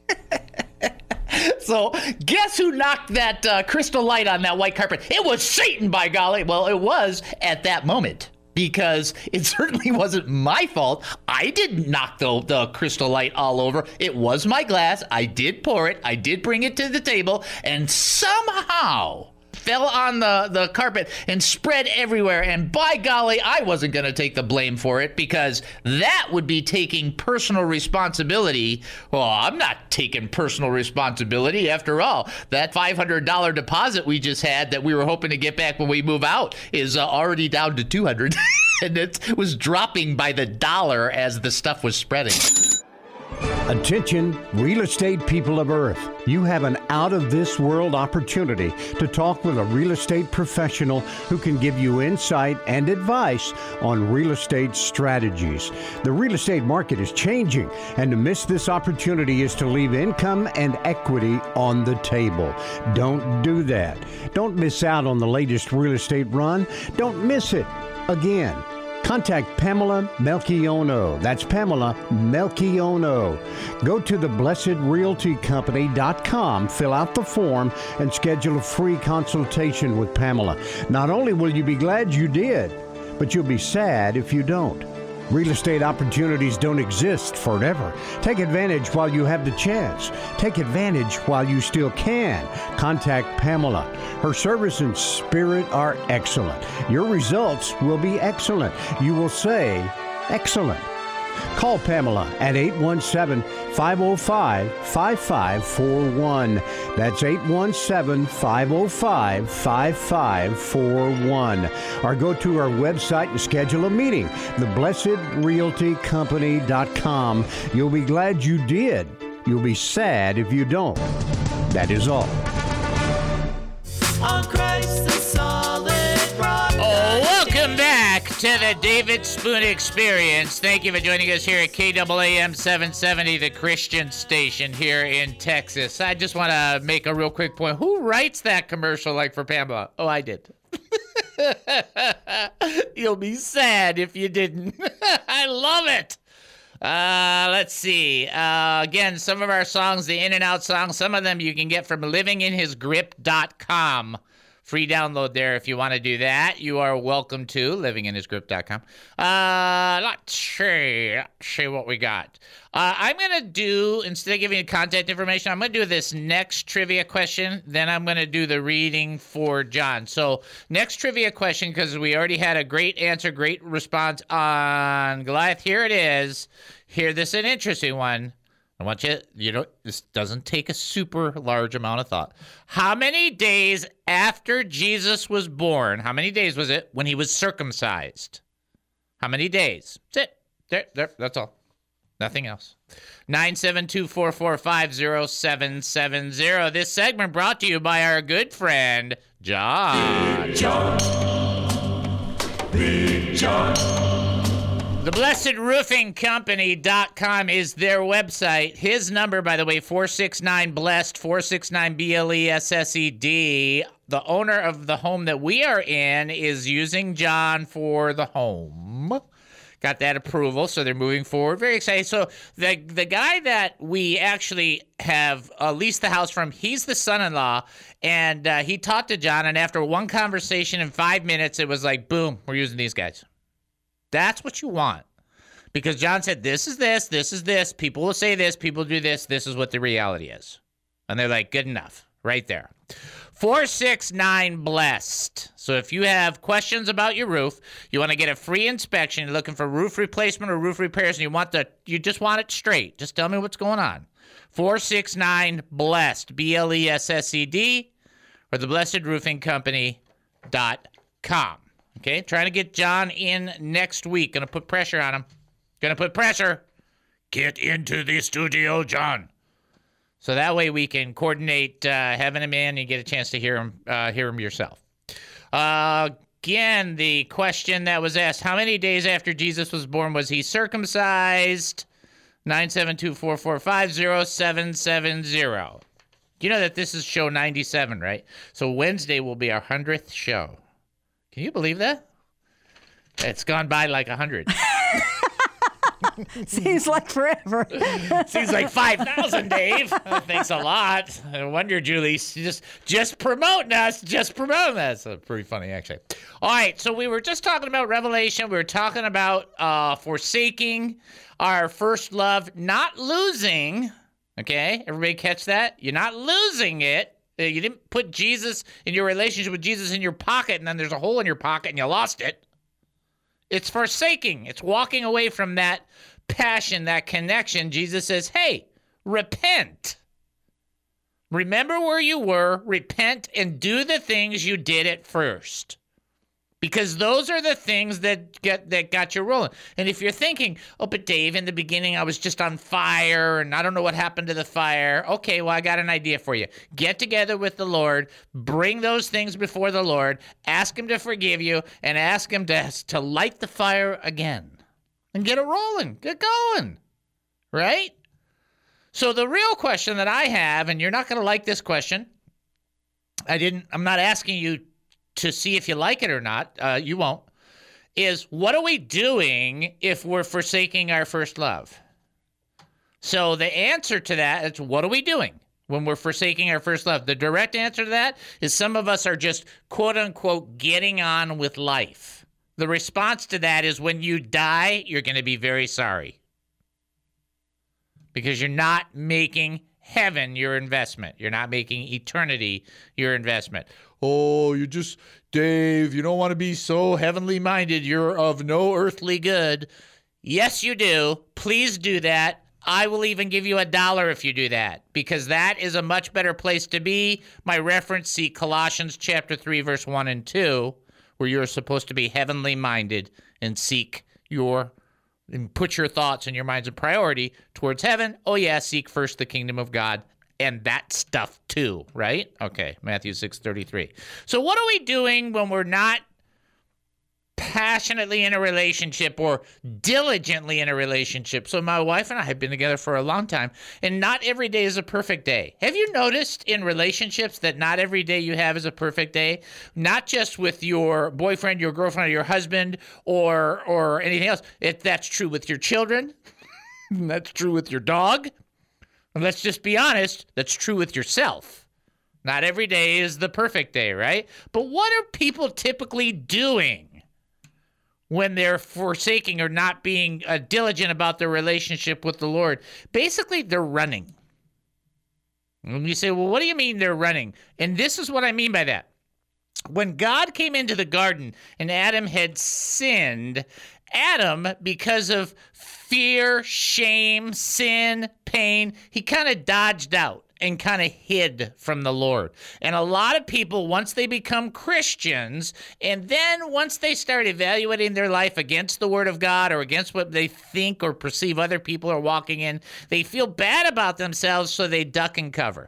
So guess who knocked that crystal light on that white carpet? It was Satan, by golly. Well, it was at that moment. because it certainly wasn't my fault. I didn't knock the Crystal Light all over. It was my glass. I did pour it. I did bring it to the table, and somehow fell on the carpet and spread everywhere. And by golly, I wasn't going to take the blame for it, because that would be taking personal responsibility. Well, I'm not taking personal responsibility. After all, that $500 deposit we just had that we were hoping to get back when we move out is already down to $200. And it was dropping by the dollar as the stuff was spreading. Attention, real estate people of Earth. You have an out-of-this-world opportunity to talk with a real estate professional who can give you insight and advice on real estate strategies. The real estate market is changing, and to miss this opportunity is to leave income and equity on the table. Don't do that. Don't miss out on the latest real estate run. Don't miss it again. Contact Pamela Melchiono. That's Pamela Melchiono. Go to theblessedrealtycompany.com, fill out the form, and schedule a free consultation with Pamela. Not only will you be glad you did, but you'll be sad if you don't. Real estate opportunities don't exist forever. Take advantage while you have the chance. Take advantage while you still can. Contact Pamela. Her service and spirit are excellent. Your results will be excellent. You will say, excellent. Call Pamela at 817-505-5541. That's 817-505-5541. Or go to our website and schedule a meeting, theblessedrealtycompany.com. You'll be glad you did. You'll be sad if you don't. That is all. On Christ the solid rock. Welcome back to the David Spoon Experience. Thank you for joining us here at KAAM 770, the Christian station here in Texas. I just want to make a real quick point. Who writes that commercial like for Pamela? Oh, I did. You'll be sad if you didn't. I love it. Let's see. Again, some of our songs, the in and out songs, some of them you can get from livinginhisgrip.com. Free download there if you want to do that. You are welcome to livinginhisgrip.com. Let's see what we got. I'm going to do, instead of giving you contact information, I'm going to do this next trivia question. Then I'm going to do the reading for John. So next trivia question, because we already had a great answer, great response on Goliath. Here it is. Here, this is an interesting one. I want you, this doesn't take a super large amount of thought. How many days after Jesus was born, how many days was it when he was circumcised? How many days? That's it. There, that's all. Nothing else. 972-445-0770. This segment brought to you by our good friend, John. Big John. Big John. TheBlessedRoofingCompany.com is their website. His number, by the way, 469-BLESSED, 469-BLESSED. The owner of the home that we are in is using John for the home. Got that approval, so they're moving forward. Very excited. So the guy that we actually have leased the house from, he's the son-in-law, and he talked to John, and after one conversation in 5 minutes, it was like, boom, we're using these guys. That's what you want. Because John said, this is this, this is this. People will say this, people do this. This is what the reality is. And they're like, good enough. Right there. 469-BLESSED. So if you have questions about your roof, you want to get a free inspection, you're looking for roof replacement or roof repairs, and you just want it straight. Just tell me what's going on. 469-BLESSED, BLESSED, or theblessedroofingcompany.com. Okay, trying to get John in next week. Gonna put pressure on him. Gonna put pressure. Get into the studio, John. So that way we can coordinate having him in and you get a chance to hear him yourself. Again, the question that was asked, how many days after Jesus was born was he circumcised? 972-445-0770. You know that this is show 97, right? So Wednesday will be our 100th show. Can you believe that? It's gone by like 100. Seems like forever. Seems like 5,000, Dave. Thanks a lot. No wonder Julie's just promoting us. Just promoting us. Pretty funny, actually. All right, so we were just talking about Revelation. We were talking about forsaking our first love, not losing. Okay, everybody catch that? You're not losing it. You didn't put Jesus in your relationship with Jesus in your pocket, and then there's a hole in your pocket and you lost it. It's forsaking. It's walking away from that passion, that connection. Jesus says, hey, repent. Remember where you were, repent, and do the things you did at first. Because those are the things that got you rolling. And if you're thinking, oh, but Dave, in the beginning I was just on fire and I don't know what happened to the fire. Okay, well, I got an idea for you. Get together with the Lord, bring those things before the Lord, ask him to forgive you, and ask him to light the fire again. And get it rolling. Get going. Right? So the real question that I have, and you're not going to like this question. I'm not asking you to see if you like it or not, you won't, is what are we doing if we're forsaking our first love? So the answer to that is, what are we doing when we're forsaking our first love? The direct answer to that is some of us are just, quote unquote, getting on with life. The response to that is when you die, you're going to be very sorry. Because you're not making heaven your investment. You're not making eternity your investment. Oh, Dave, you don't want to be so heavenly minded. You're of no earthly good. Yes, you do. Please do that. I will even give you $1 if you do that, because that is a much better place to be. My reference, see Colossians chapter 3, verse 1 and 2, where you're supposed to be heavenly minded and and put your thoughts and your minds in priority towards heaven. Oh, yeah, seek first the kingdom of God and that stuff too, right? Okay, Matthew 6:33. So what are we doing when we're not passionately in a relationship or diligently in a relationship? So my wife and I have been together for a long time, and not every day is a perfect day. Have you noticed in relationships that not every day you have is a perfect day? Not just with your boyfriend, your girlfriend, or your husband, or anything else. That's true with your children. That's true with your dog. And let's just be honest, that's true with yourself. Not every day is the perfect day, right? But what are people typically doing when they're forsaking or not being diligent about their relationship with the Lord? Basically, they're running. And you say, well, what do you mean they're running? And this is what I mean by that. When God came into the garden and Adam had sinned, Adam, because of fear, shame, sin, pain, he kind of dodged out and kind of hid from the Lord. And a lot of people, once they become Christians, and then once they start evaluating their life against the Word of God or against what they think or perceive other people are walking in, they feel bad about themselves, so they duck and cover.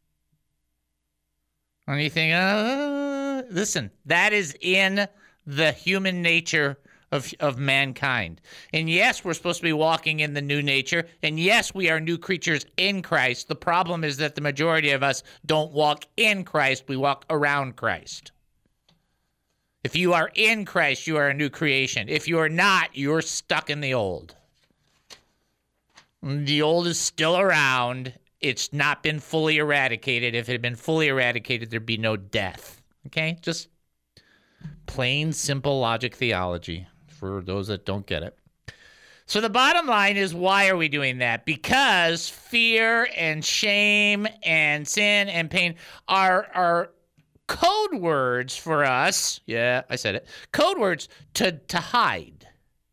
And you think, listen, that is in the human nature of mankind. And yes, we're supposed to be walking in the new nature. And yes, we are new creatures in Christ. The problem is that the majority of us don't walk in Christ. We walk around Christ. If you are in Christ, you are a new creation. If you are not, you're stuck in the old. The old is still around. It's not been fully eradicated. If it had been fully eradicated, there'd be no death. Okay? Just plain, simple logic theology for those that don't get it. So the bottom line is, why are we doing that? Because fear and shame and sin and pain are code words for us. Yeah, I said it. Code words to hide.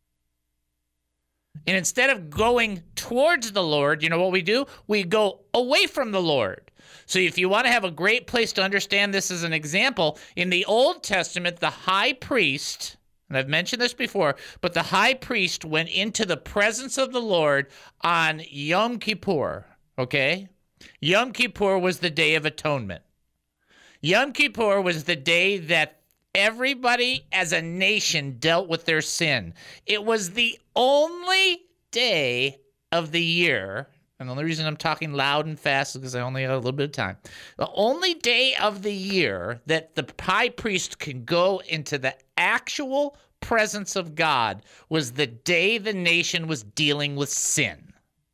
And instead of going towards the Lord, you know what we do? We go away from the Lord. So if you want to have a great place to understand this as an example, in the Old Testament, the high priest, and I've mentioned this before, but the high priest went into the presence of the Lord on Yom Kippur, okay? Yom Kippur was the Day of Atonement. Yom Kippur was the day that everybody as a nation dealt with their sin. It was the only day of the year, and the only reason I'm talking loud and fast is because I only have a little bit of time. The only day of the year that the high priest can go into the actual presence of God was the day the nation was dealing with sin.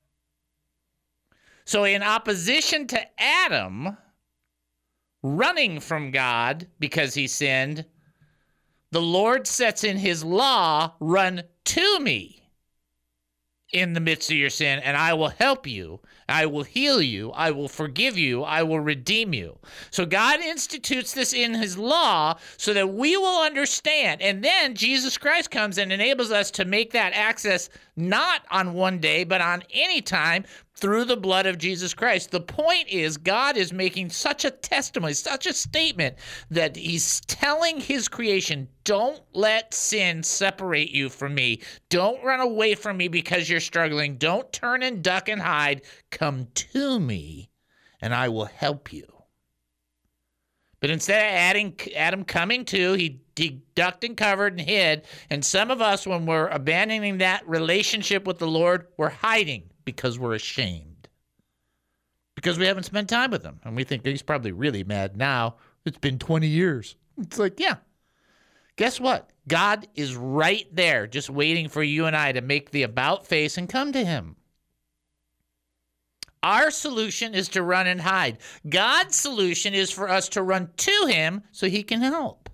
So in opposition to Adam running from God because he sinned, the Lord sets in his law, run to me in the midst of your sin, and I will help you. I will heal you. I will forgive you. I will redeem you. So God institutes this in his law so that we will understand. And then Jesus Christ comes and enables us to make that access not on one day, but on any time through the blood of Jesus Christ. The point is, God is making such a testimony, such a statement, that he's telling his creation, don't let sin separate you from me. Don't run away from me because you're struggling. Don't turn and duck and hide. Come to me, and I will help you. But instead of Adam coming to, he ducked and covered and hid. And some of us, when we're abandoning that relationship with the Lord, we're hiding because we're ashamed. Because we haven't spent time with him. And we think he's probably really mad now. It's been 20 years. It's like, yeah. Guess what? God is right there just waiting for you and I to make the about face and come to him. Our solution is to run and hide. God's solution is for us to run to him so he can help.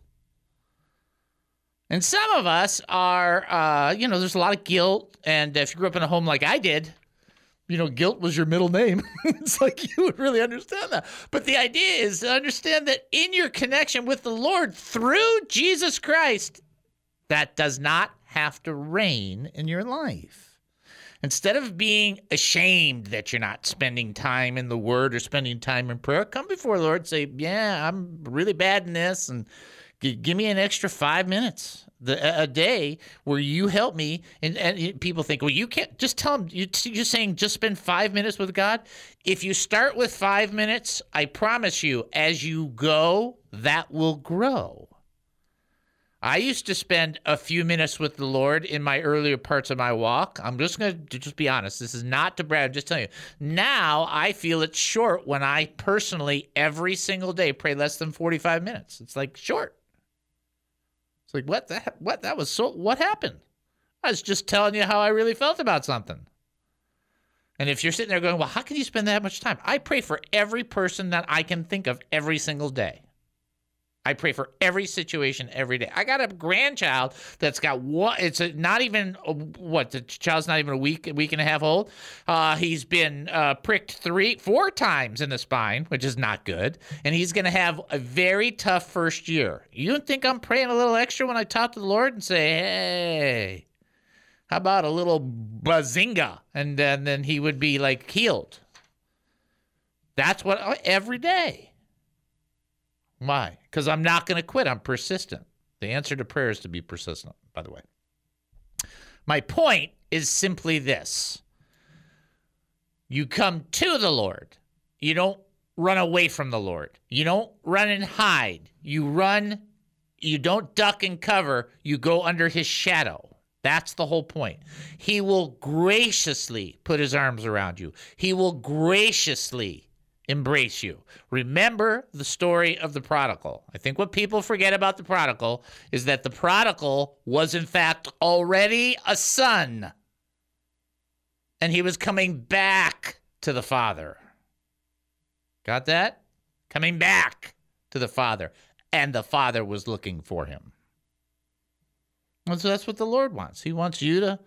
And some of us are, there's a lot of guilt. And if you grew up in a home like I did, guilt was your middle name. It's like you would really understand that. But the idea is to understand that in your connection with the Lord through Jesus Christ, that does not have to reign in your life. Instead of being ashamed that you're not spending time in the Word or spending time in prayer, come before the Lord and say, yeah, I'm really bad in this, and give me an extra 5 minutes a day where you help me. And people think, well, you can't. Just tell them, you're saying just spend 5 minutes with God? If you start with 5 minutes, I promise you, as you go, that will grow. I used to spend a few minutes with the Lord in my earlier parts of my walk. I'm just going to be honest. This is not to brag. I'm just telling you. Now I feel it's short when I personally every single day pray less than 45 minutes. It's like short. It's like, what? That was so, what happened? I was just telling you how I really felt about something. And if you're sitting there going, well, how can you spend that much time? I pray for every person that I can think of every single day. I pray for every situation every day. I got a grandchild that's got what? It's not even what? The child's not even a week and a half old. He's been pricked 3-4 times in the spine, which is not good, and he's going to have a very tough first year. You don't think I'm praying a little extra when I talk to the Lord and say, "Hey, how about a little bazinga?" And then he would be like healed. That's what every day. Why? Because I'm not going to quit. I'm persistent. The answer to prayer is to be persistent, by the way. My point is simply this. You come to the Lord. You don't run away from the Lord. You don't run and hide. You run. You don't duck and cover. You go under his shadow. That's the whole point. He will graciously put his arms around you. He will graciously embrace you. Remember the story of the prodigal. I think what people forget about the prodigal is that the prodigal was in fact already a son, and he was coming back to the Father. Got that? Coming back to the Father, and the Father was looking for him. And so that's what the Lord wants. He wants you to,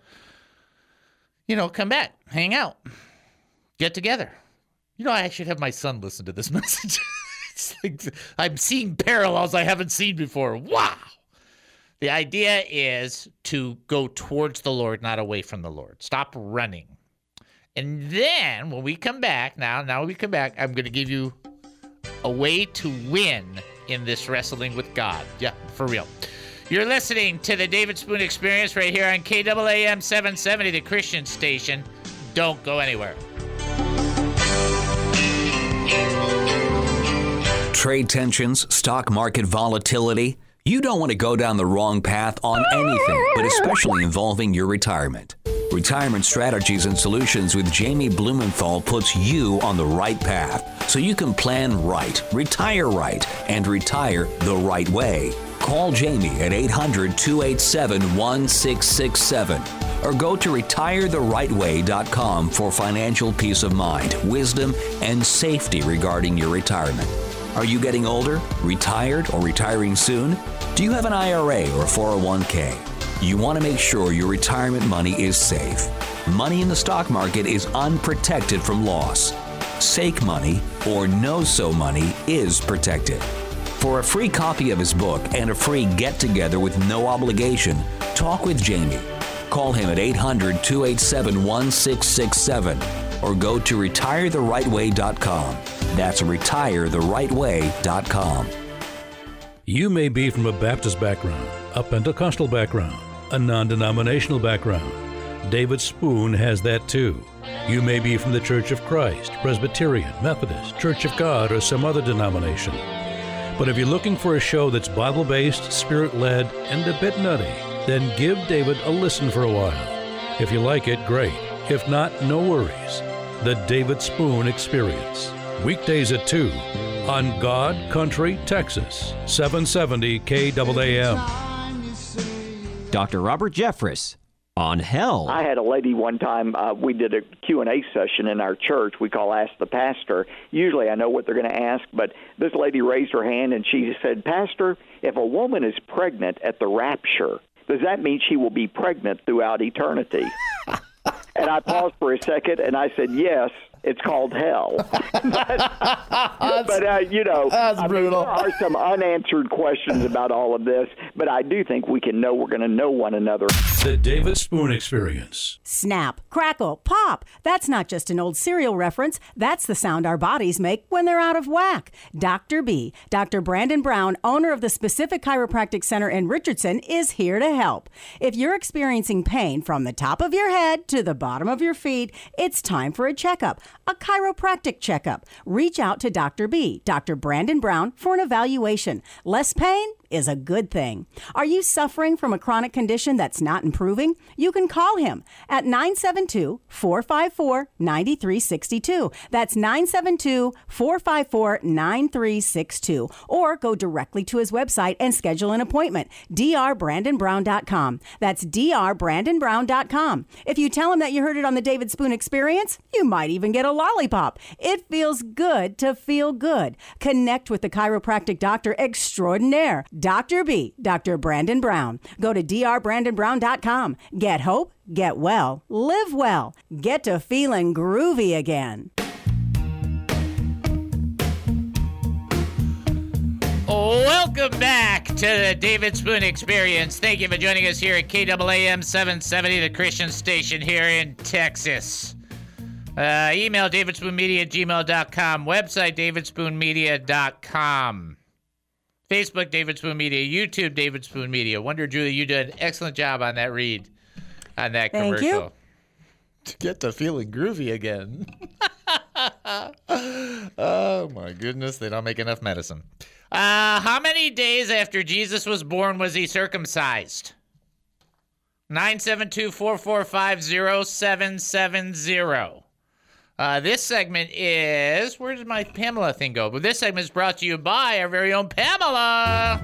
come back, hang out, get together. I should have my son listen to this message. It's like, I'm seeing parallels I haven't seen before. Wow. The idea is to go towards the Lord, not away from the Lord. Stop running. And then when we come back, now we come back, I'm going to give you a way to win in this wrestling with God. Yeah, for real. You're listening to the David Spoon Experience right here on KAAM 770, the Christian station. Don't go anywhere. Trade tensions, stock market volatility. You don't want to go down the wrong path on anything, but especially involving your retirement. Retirement Strategies and Solutions with Jamie Blumenthal puts you on the right path so you can plan right, retire right, and retire the right way. Call Jamie at 800-287-1667 or go to retiretherightway.com for financial peace of mind, wisdom, and safety regarding your retirement. Are you getting older, retired, or retiring soon? Do you have an IRA or 401k? You want to make sure your retirement money is safe. Money in the stock market is unprotected from loss. Sake money or no-so money is protected. For a free copy of his book and a free get-together with no obligation, talk with Jamie. Call him at 800-287-1667 or go to retiretherightway.com. That's retiretherightway.com. You may be from a Baptist background, a Pentecostal background, a non-denominational background. David Spoon has that too. You may be from the Church of Christ, Presbyterian, Methodist, Church of God, or some other denomination. But if you're looking for a show that's Bible-based, Spirit-led, and a bit nutty, then give David a listen for a while. If you like it, great. If not, no worries. The David Spoon Experience. Weekdays at 2 on God Country, Texas, 770 KAAM. Dr. Robert Jeffress on hell. I had a lady one time, we did a Q&A session in our church we call Ask the Pastor. Usually I know what they're going to ask, but this lady raised her hand and she said, Pastor, if a woman is pregnant at the rapture, does that mean she will be pregnant throughout eternity? And I paused for a second and I said, yes. It's called hell. But you know, that's brutal. There are some unanswered questions about all of this, but I do think we're going to know one another. The David Spoon Experience. Snap, crackle, pop. That's not just an old cereal reference. That's the sound our bodies make when they're out of whack. Dr. B, Dr. Brandon Brown, owner of the Specific Chiropractic Center in Richardson, is here to help. If you're experiencing pain from the top of your head to the bottom of your feet, it's time for a checkup. A chiropractic checkup. Reach out to Dr. B, Dr. Brandon Brown, for an evaluation. Less pain is a good thing. Are you suffering from a chronic condition that's not improving? You can call him at 972-454-9362. That's 972-454-9362. Or go directly to his website and schedule an appointment, drbrandonbrown.com. That's drbrandonbrown.com. If you tell him that you heard it on the David Spoon Experience, you might even get a lollipop. It feels good to feel good. Connect with the chiropractic doctor extraordinaire, Dr. B, Dr. Brandon Brown. Go to drbrandonbrown.com. Get hope, get well, live well, get to feeling groovy again. Welcome back to the David Spoon Experience. Thank you for joining us here at KAAM 770, the Christian station here in Texas. Email davidspoonmedia@gmail.com. Website davidspoonmedia.com. Facebook, David Spoon Media. YouTube, David Spoon Media. Wonder, Julie, you did an excellent job on that read, on that commercial. Thank you. To get to feeling groovy again. Oh, my goodness. They don't make enough medicine. How many days after Jesus was born was he circumcised? 972-445-0770. This segment is... Where did my Pamela thing go? But this segment is brought to you by our very own Pamela.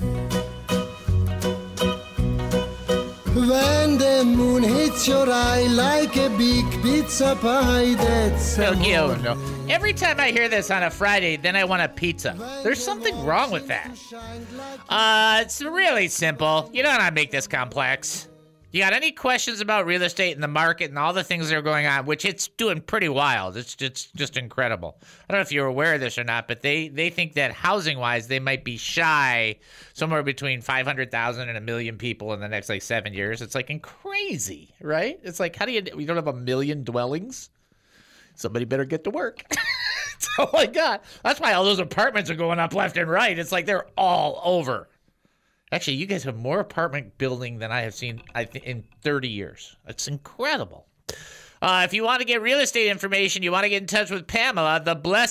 When the moon hits your eye like a big pizza pie, that's no. Every time I hear this on a Friday, then I want a pizza. There's something wrong with that. It's really simple. You don't want to make this complex. You got any questions about real estate and the market and all the things that are going on, which it's doing pretty wild. It's just incredible. I don't know if you're aware of this or not, but they think that housing-wise, they might be shy somewhere between 500,000 and 1 million people in the next, 7 years. It's, crazy, right? It's like, we don't have 1 million dwellings? Somebody better get to work. That's all I got. That's why all those apartments are going up left and right. It's like they're all over. Actually, you guys have more apartment building than I have seen in 30 years. It's incredible. If you want to get real estate information, you want to get in touch with Pamela,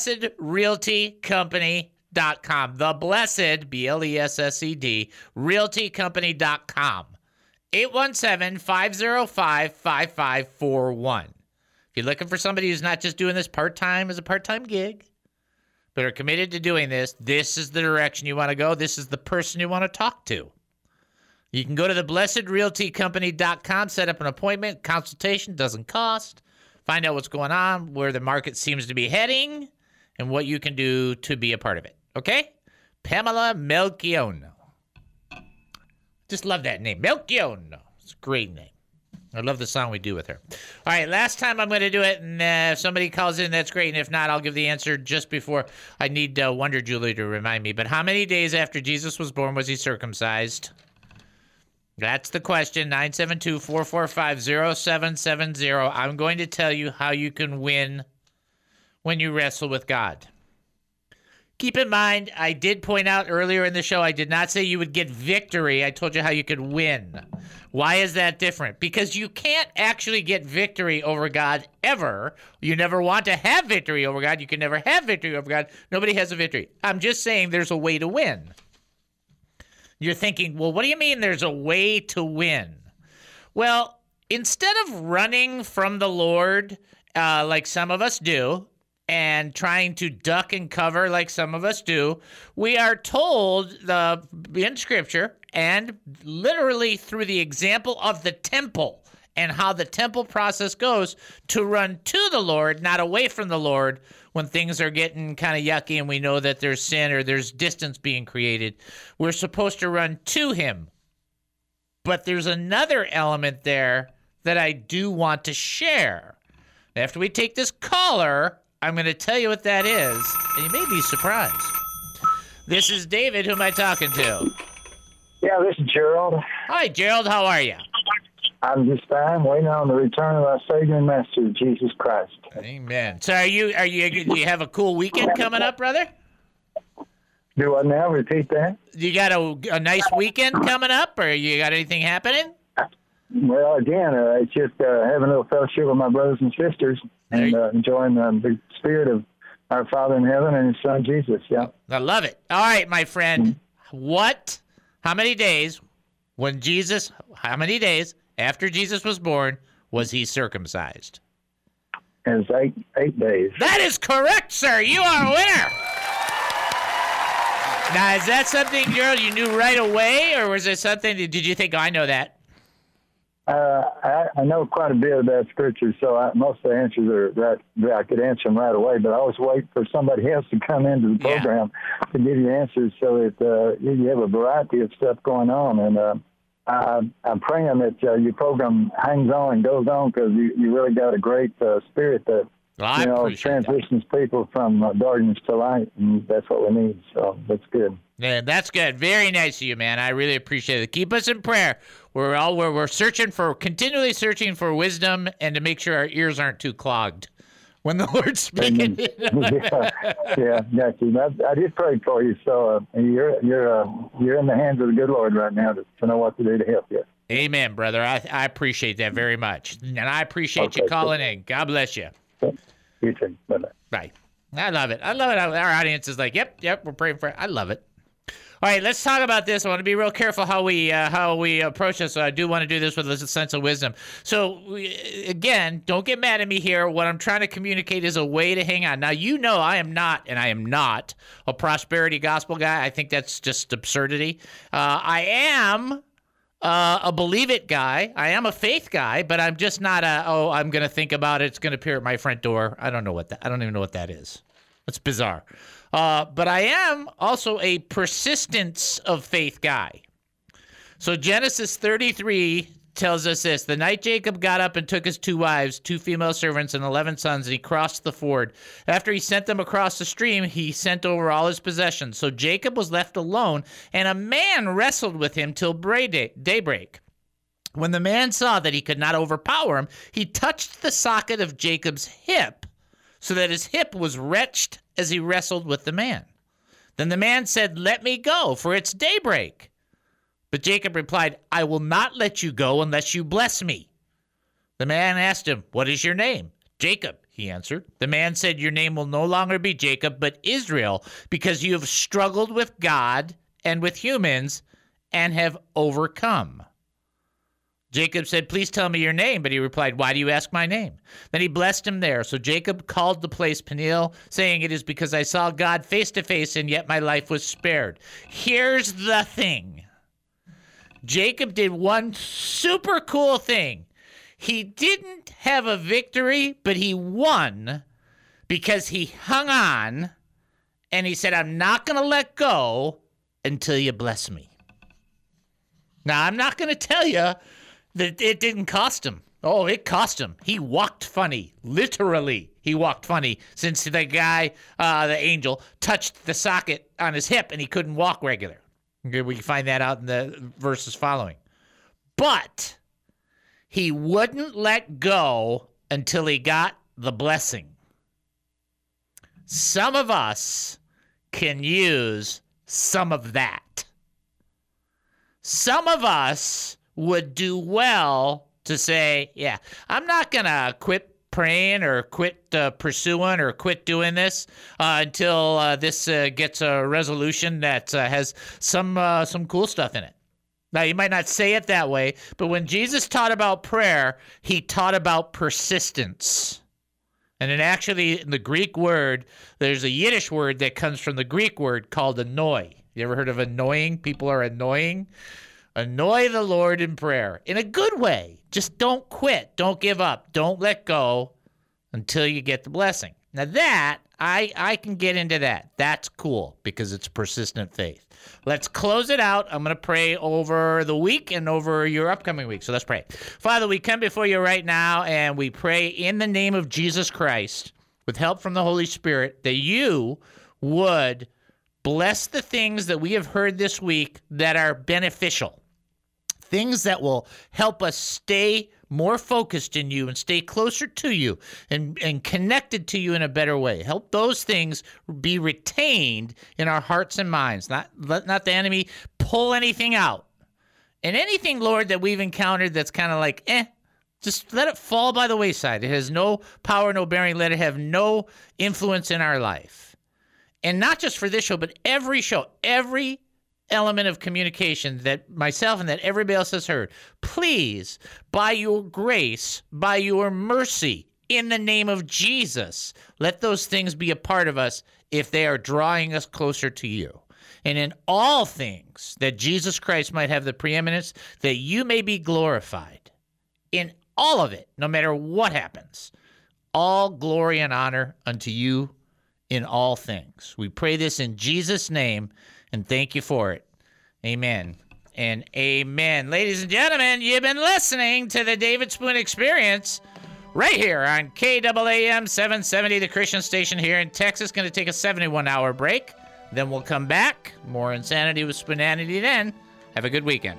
theblessedrealtycompany.com. The Blessed, B-L-E-S-S-E-D, realtycompany.com. 817-505-5541. If you're looking for somebody who's not just doing this part-time as a part-time gig, but are committed to doing this, this is the direction you want to go. This is the person you want to talk to. You can go to theblessedrealtycompany.com, set up an appointment. Consultation doesn't cost. Find out what's going on, where the market seems to be heading, and what you can do to be a part of it. Okay? Pamela Melchiono. Just love that name. Melchiono. It's a great name. I love the song we do with her. All right, last time I'm going to do it, and if somebody calls in, that's great. And if not, I'll give the answer just before. I need Wonder Julie to remind me. But how many days after Jesus was born was he circumcised? That's the question. 972-445-0770. I'm going to tell you how you can win when you wrestle with God. Keep in mind, I did point out earlier in the show, I did not say you would get victory. I told you how you could win. Why is that different? Because you can't actually get victory over God ever. You never want to have victory over God. You can never have victory over God. Nobody has a victory. I'm just saying there's a way to win. You're thinking, well, what do you mean there's a way to win? Well, instead of running from the Lord like some of us do, and trying to duck and cover like some of us do, we are told in Scripture, and literally through the example of the temple and how the temple process goes, to run to the Lord, not away from the Lord when things are getting kind of yucky and we know that there's sin or there's distance being created. We're supposed to run to him. But there's another element there that I do want to share. After we take this caller, I'm going to tell you what that is, and you may be surprised. This is David. Who am I talking to? Yeah, this is Gerald. Hi, Gerald. How are you? I'm just fine, waiting on the return of our Savior and Master, Jesus Christ. Amen. So do you have a cool weekend coming up, brother? Do I now repeat that? You got a nice weekend coming up, or you got anything happening? Well, again, it's just having a little fellowship with my brothers and sisters and enjoying the spirit of our Father in heaven and his Son, Jesus. Yeah. I love it. All right, my friend. How many days after Jesus was born was he circumcised? It's 8 days. That is correct, sir. You are a winner. Now, is that something, Gerald, you knew right away, or was it something, did you think, I know that? I know quite a bit about Scripture, so most of the answers are right. I could answer them right away, but I always wait for somebody else to come into the program to give you answers, so that you have a variety of stuff going on. And I'm praying that your program hangs on and goes on, because you really got a great spirit that transitions people from darkness to light, and that's what we need. So that's good. Yeah, that's good. Very nice of you, man. I really appreciate it. Keep us in prayer. We're continually searching for wisdom, and to make sure our ears aren't too clogged when the Lord's speaking. Yeah, got you. I did pray for you, so you're in the hands of the good Lord right now to know what to do to help you. Amen, brother. I appreciate that very much, and I appreciate you calling in. God bless you. You too. Bye-bye. Bye. I love it. Our audience is like, yep, we're praying for it. I love it. All right, let's talk about this. I want to be real careful how we approach this. So I do want to do this with a sense of wisdom. So, again, don't get mad at me here. What I'm trying to communicate is a way to hang on. Now, I am not a prosperity gospel guy. I think that's just absurdity. I am a believe it guy. I am a faith guy, but I'm just not I'm going to think about it. It's going to appear at my front door. I don't even know what that is. It's bizarre. But I am also a persistence of faith guy. So Genesis 33 tells us this. The night Jacob got up and took his 2 wives, 2 female servants, and 11 sons, and he crossed the ford. After he sent them across the stream, he sent over all his possessions. So Jacob was left alone, and a man wrestled with him till daybreak. When the man saw that he could not overpower him, he touched the socket of Jacob's hip, so that his hip was wrenched as he wrestled with the man. Then the man said, "Let me go, for it's daybreak." But Jacob replied, "I will not let you go unless you bless me." The man asked him, "What is your name?" "Jacob," he answered. The man said, "Your name will no longer be Jacob, but Israel, because you have struggled with God and with humans and have overcome." Jacob said, please tell me your name. But he replied, why do you ask my name? Then he blessed him there. So Jacob called the place Peniel, saying, it is because I saw God face to face, and yet my life was spared. Here's the thing. Jacob did one super cool thing. He didn't have a victory, but he won because he hung on, and he said, I'm not going to let go until you bless me. Now, I'm not going to tell you that it didn't cost him. Oh, it cost him. He walked funny. Literally, he walked funny since the guy, the angel, touched the socket on his hip and he couldn't walk regular. We can find that out in the verses following. But he wouldn't let go until he got the blessing. Some of us can use some of that. Some of us would do well to say, yeah, I'm not going to quit praying or quit pursuing or quit doing this until this gets a resolution that has some cool stuff in it. Now, you might not say it that way, but when Jesus taught about prayer, he taught about persistence. And then actually in the Greek word, there's a Yiddish word that comes from the Greek word called annoy. You ever heard of annoying? People are annoying. Annoy the Lord in prayer in a good way. Just don't quit. Don't give up. Don't let go until you get the blessing. Now that, I can get into that. That's cool because it's persistent faith. Let's close it out. I'm going to pray over the week and over your upcoming week. So let's pray. Father, we come before you right now and we pray in the name of Jesus Christ with help from the Holy Spirit that you would bless the things that we have heard this week that are beneficial. Things that will help us stay more focused in you and stay closer to you and connected to you in a better way. Help those things be retained in our hearts and minds. Not the enemy pull anything out. And anything, Lord, that we've encountered that's kind of like, just let it fall by the wayside. It has no power, no bearing. Let it have no influence in our life. And not just for this show, but every show, every element of communication that myself and that everybody else has heard. Please, by your grace, by your mercy, in the name of Jesus, let those things be a part of us if they are drawing us closer to you. And in all things, that Jesus Christ might have the preeminence, that you may be glorified. In all of it, no matter what happens, all glory and honor unto you in all things. We pray this in Jesus' name, and thank you for it. Amen and amen. Ladies and gentlemen, you've been listening to the David Spoon Experience right here on KAAM 770, the Christian station here in Texas. Going to take a 71-hour break. Then we'll come back. More insanity with Spoonanity then. Have a good weekend.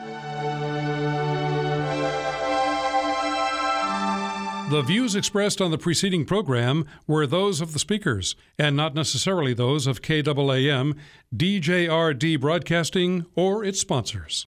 The views expressed on the preceding program were those of the speakers and not necessarily those of KAAM, DJRD Broadcasting, or its sponsors.